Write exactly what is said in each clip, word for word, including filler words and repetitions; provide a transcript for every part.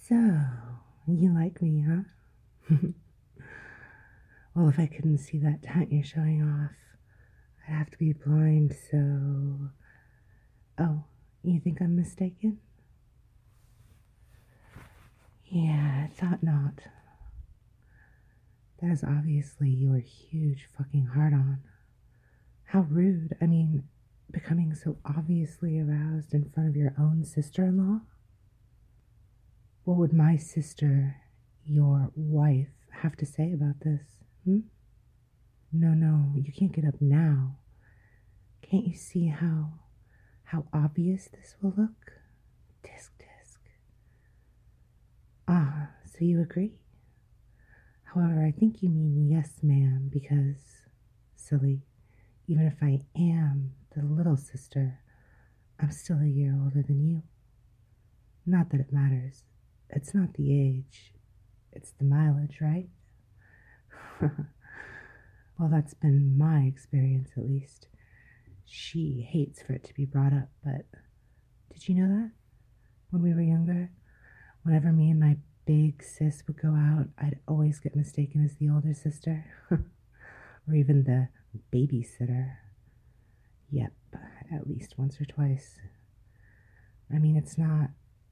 So, you like me, huh? Well, if I couldn't see that tent you're showing off, I'd have to be blind, so... Oh, you think I'm mistaken? Yeah, I thought not. That is obviously your huge fucking hard-on. How rude. I mean, becoming so obviously aroused in front of your own sister-in-law? What would my sister, your wife, have to say about this? Hmm? No, no, you can't get up now. Can't you see how, how obvious this will look? Tisk, tisk. Ah, so you agree? However, I think you mean yes, ma'am, because, silly, even if I am the little sister, I'm still a year older than you. Not that it matters. It's not the age. It's the mileage, right? Well, that's been my experience, at least. She hates for it to be brought up, but did you know that? When we were younger, whenever me and my big sis would go out, I'd always get mistaken as the older sister. Or even the babysitter. Yep, at least once or twice. I mean, it's not,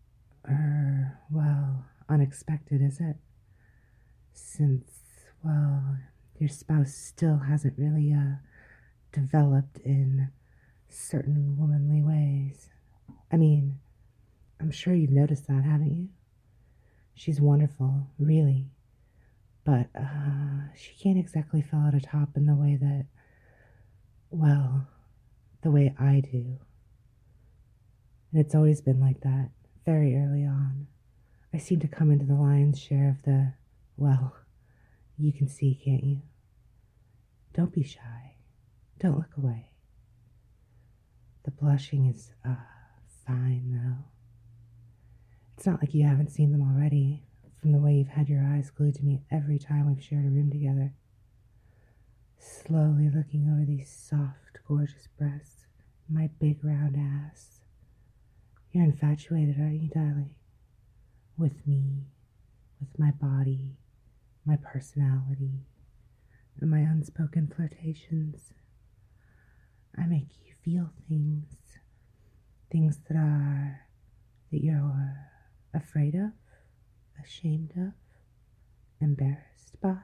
er, well, unexpected, is it? Since, well, your spouse still hasn't really, uh, developed in certain womanly ways. I mean, I'm sure you've noticed that, haven't you? She's wonderful, really. But, uh, she can't exactly fill out a top in the way that, well, the way I do. And it's always been like that, very early on. I seem to come into the lion's share of the, well, you can see, can't you? Don't be shy. Don't look away. The blushing is, uh, fine, though. It's not like you haven't seen them already, from the way you've had your eyes glued to me every time we've shared a room together. Slowly looking over these soft, gorgeous breasts, my big round ass. You're infatuated, aren't you, darling? With me, with my body, my personality, and my unspoken flirtations. I make you feel things, things that are, that you're afraid of, ashamed of, embarrassed by,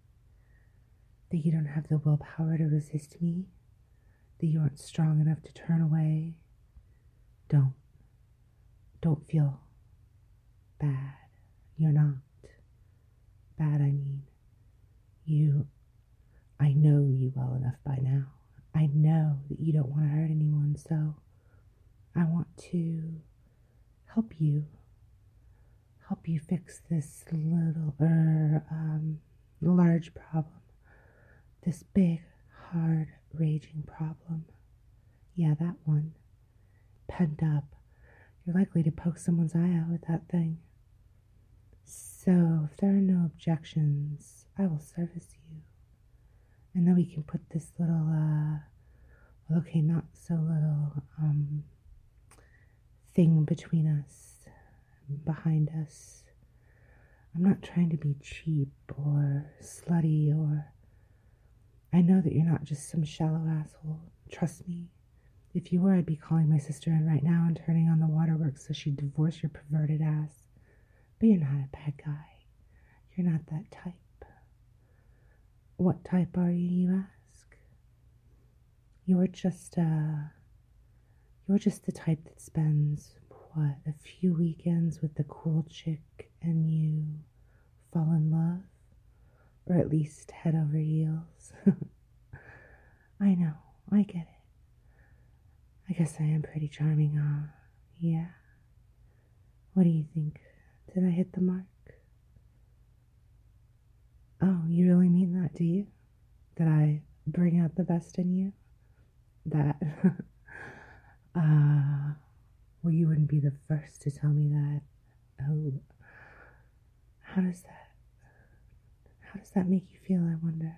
that you don't have the willpower to resist me, that you aren't strong enough to turn away. Don't, don't feel bad. You're not bad, I mean. You, I know you well enough by now. I know that you don't want to hurt anyone, so I want to help you. Help you fix this little, er, um, large problem. This big, hard, raging problem. Yeah, that one. Pent up. You're likely to poke someone's eye out with that thing. So, if there are no objections, I will service you. And then we can put this little, uh, well, okay, not so little, um, thing between us, behind us. I'm not trying to be cheap or slutty or... I know that you're not just some shallow asshole. Trust me. If you were, I'd be calling my sister in right now and turning on the waterworks so she'd divorce your perverted ass. But you're not a bad guy. You're not that type. What type are you, you ask? You're just, uh... You're just the type that spends, what, a few weekends with the cool chick and you fall in love? Or at least head over heels. I know, I get it. I guess I am pretty charming, huh? Yeah. What do you think? Did I hit the mark? Oh, you really mean that, do you? That I bring out the best in you? That, uh, well, you wouldn't be the first to tell me that. Oh, how does that, how does that make you feel, I wonder?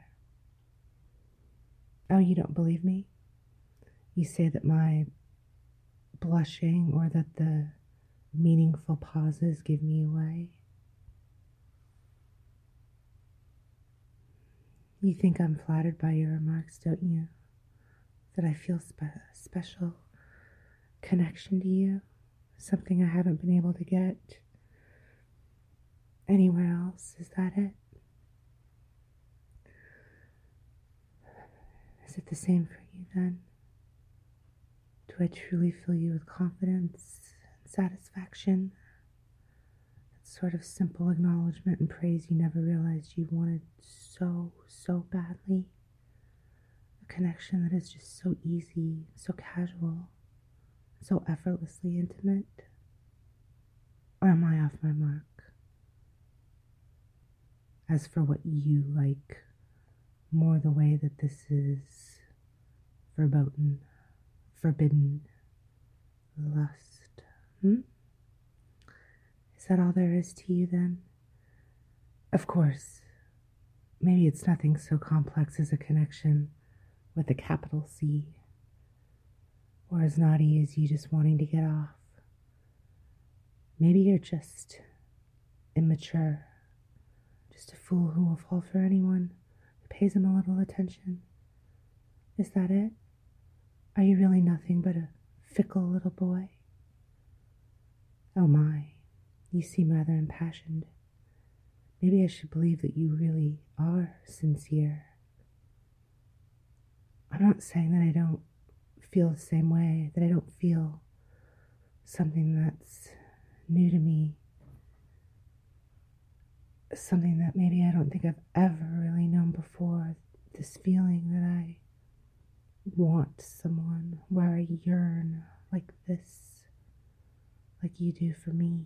Oh, you don't believe me? You say that my blushing or that the meaningful pauses give me away. You think I'm flattered by your remarks, don't you? That I feel spe- special connection to you, something I haven't been able to get anywhere else. Is that it? Is it the same for you then? Do I truly fill you with confidence and satisfaction? That sort of simple acknowledgement and praise you never realized you wanted so, so badly. A connection that is just so easy, so casual, so effortlessly intimate. Or am I off my mark? As for what you like, more the way that this is verboten, forbidden, lust. Hmm? Is that all there is to you then? Of course, maybe it's nothing so complex as a connection with a capital C, or as naughty as you just wanting to get off. Maybe you're just immature, just a fool who will fall for anyone who pays him a little attention. Is that it? Are you really nothing but a fickle little boy? Oh my, you seem rather impassioned. Maybe I should believe that you really are sincere. I'm not saying that I don't feel the same way, that I don't feel something that's new to me, something that maybe I don't think I've ever really known before, this feeling that I want someone, where I yearn like this, like you do for me.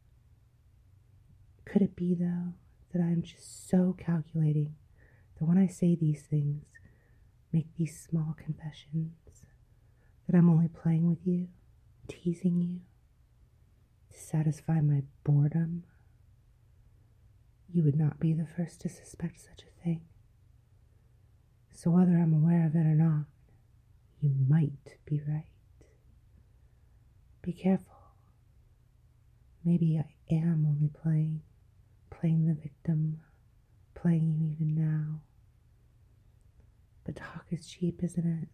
Could it be, though, that I'm just so calculating that when I say these things, make these small confessions, that I'm only playing with you, teasing you, to satisfy my boredom? You would not be the first to suspect such a thing. So whether I'm aware of it or not, you might be right. Be careful. Maybe I am only playing, playing the victim, playing you even now. But talk is cheap, isn't it?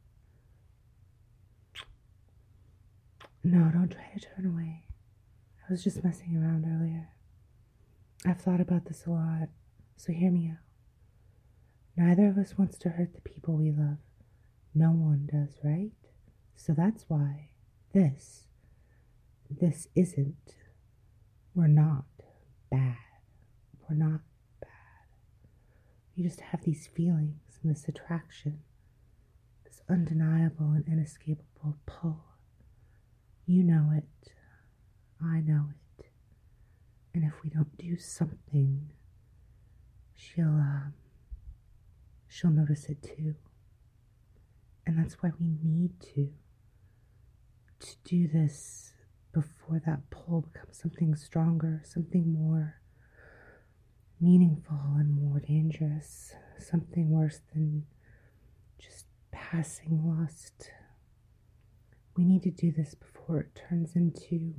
No, don't try to turn away. I was just messing around earlier. I've thought about this a lot, so hear me out. Neither of us wants to hurt the people we love. No one does, right? So that's why this, this isn't, we're not bad. We're not bad. We just have these feelings and this attraction, this undeniable and inescapable pull. You know it. I know it. And if we don't do something, she'll, um, she'll notice it too. And that's why we need to, to do this before that pull becomes something stronger, something more meaningful and more dangerous, something worse than just passing lust. We need to do this before it turns into,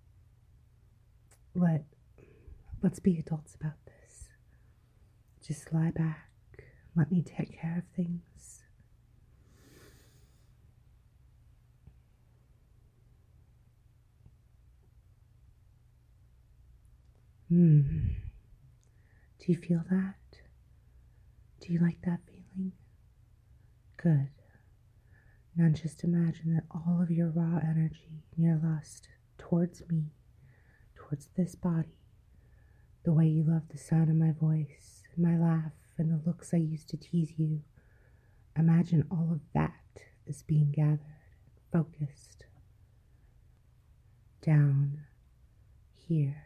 let, let's be adults about this. Just lie back, let me take care of things. Hmm. Do you feel that? Do you like that feeling? Good. Now just imagine that all of your raw energy and your lust towards me, towards this body, the way you love the sound of my voice, and my laugh, and the looks I used to tease you, imagine all of that is being gathered, focused, down here,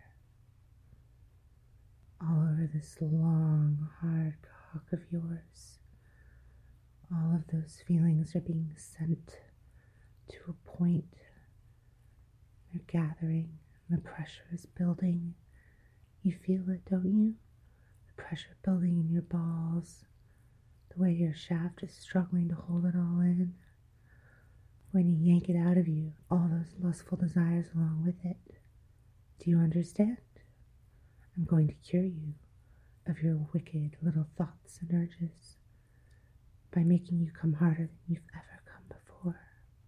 all over this long, hard cock of yours. All of those feelings are being sent to a point. They're gathering, and the pressure is building. You feel it, don't you? The pressure building in your balls, the way your shaft is struggling to hold it all in. going to yank it out of you, all those lustful desires along with it. Do you understand? I'm going to cure you of your wicked little thoughts and urges by making you come harder than you've ever come before.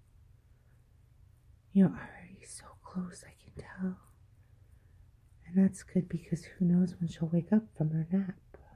You're already so close, I can tell. And that's good because who knows when she'll wake up from her nap.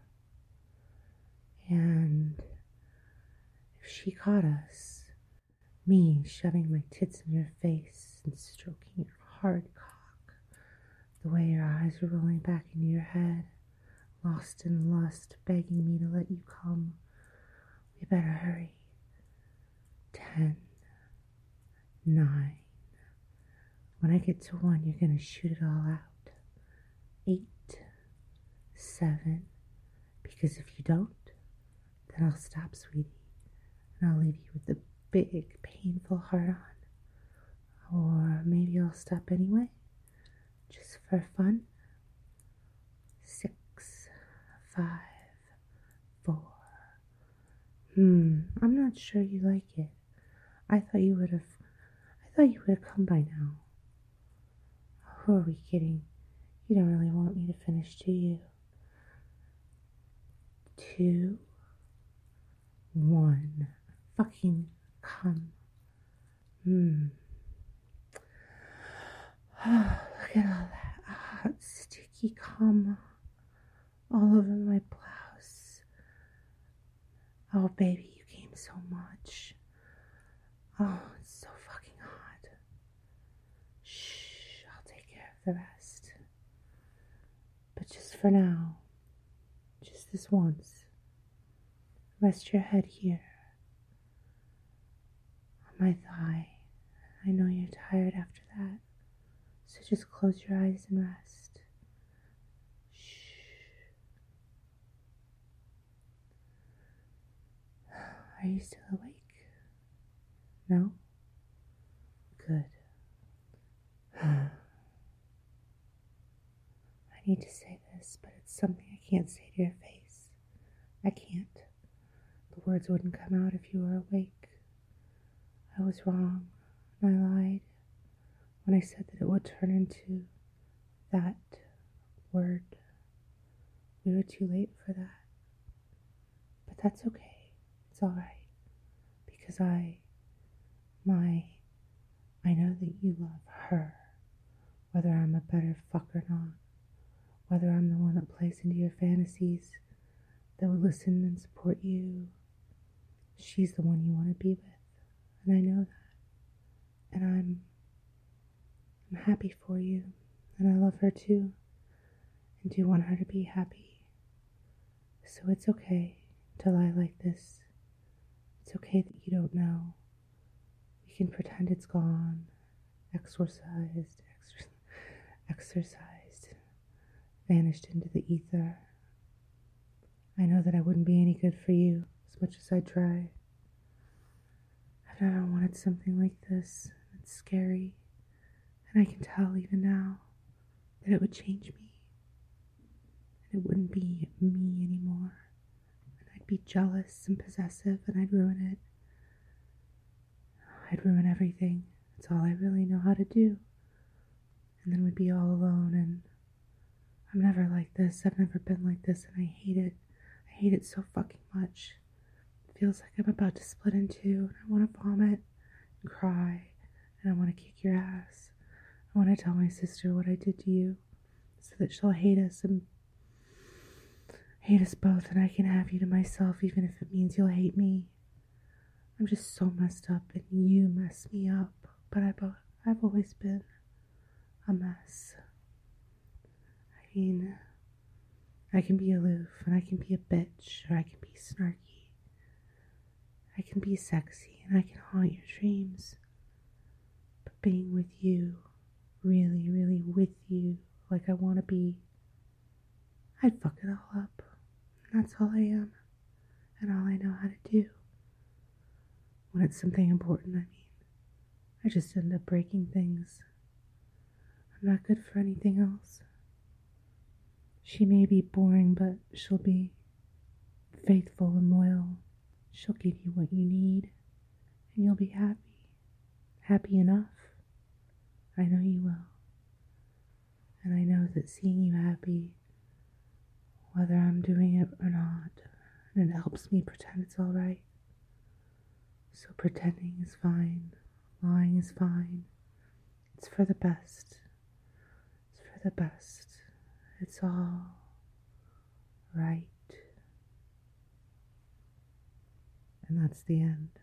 And if she caught us, me shoving my tits in your face and stroking your hard cock, the way your eyes are rolling back into your head, lost in lust, begging me to let you come, we better hurry. Ten, nine. When I get to one, you're gonna shoot it all out. Eight, seven. Because if you don't, then I'll stop, sweetie, and I'll leave you with the big, painful heart on. Or maybe I'll stop anyway, just for fun. Six, five, four. Hmm, I'm not sure you like it. I thought you would have, I thought you would have come by now. Who are we kidding? You don't really want me to finish, do you? Two, one. Fucking come. Hmm. Oh, look at all that hot, sticky cum all over my blouse. Oh, baby, you came so much. Oh, it's so fucking hot. Shh, I'll take care of the rest. But just for now, just this once, rest your head here on my thigh. I know you're tired after that, so just close your eyes and rest. Shh. Are you still awake? No? Good. I need to say this, but it's something I can't say to your face. I can't. The words wouldn't come out if you were awake. I was wrong. I lied when I said that it would turn into that word. We were too late for that. But that's okay. It's alright. Because I, my, I know that you love her. Whether I'm a better fuck or not. Whether I'm the one that plays into your fantasies, that will listen and support you. She's the one you want to be with. And I know that. And I'm I'm happy for you. And I love her too. And do want her to be happy. So it's okay to lie like this. It's okay that you don't know. We can pretend it's gone. Exorcised. Exor- exorcised. Vanished into the ether. I know that I wouldn't be any good for you as much as I try. I've never wanted something like this. It's scary. And I can tell even now that it would change me. And it wouldn't be me anymore. And I'd be jealous and possessive and I'd ruin it. I'd ruin everything. It's all I really know how to do. And then we'd be all alone and I'm never like this. I've never been like this and I hate it. I hate it so fucking much. It feels like I'm about to split in two and I want to vomit and cry and I want to kick your ass. I want to tell my sister what I did to you so that she'll hate us and hate us both and I can have you to myself even if it means you'll hate me. I'm just so messed up and you mess me up, but I've, I've always been a mess. I mean, I can be aloof and I can be a bitch or I can be snarky. I can be sexy and I can haunt your dreams. But being with you, really, really with you, like I want to be, I'd fuck it all up. And that's all I am. And all I know how to do. When it's something important, I mean. I just end up breaking things. I'm not good for anything else. She may be boring, but she'll be faithful and loyal. She'll give you what you need, and you'll be happy. happy enough. I know you will. And I know that seeing you happy, whether I'm doing it or not, and it helps me pretend it's all right. So pretending is fine. Lying is fine. It's for the best. It's for the best. It's all right. And that's the end.